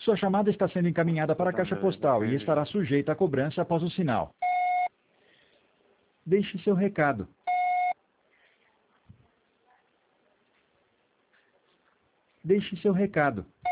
Sua chamada está sendo encaminhada para a caixa postal e estará sujeita a cobrança após o sinal. Deixe seu recado. Deixe seu recado.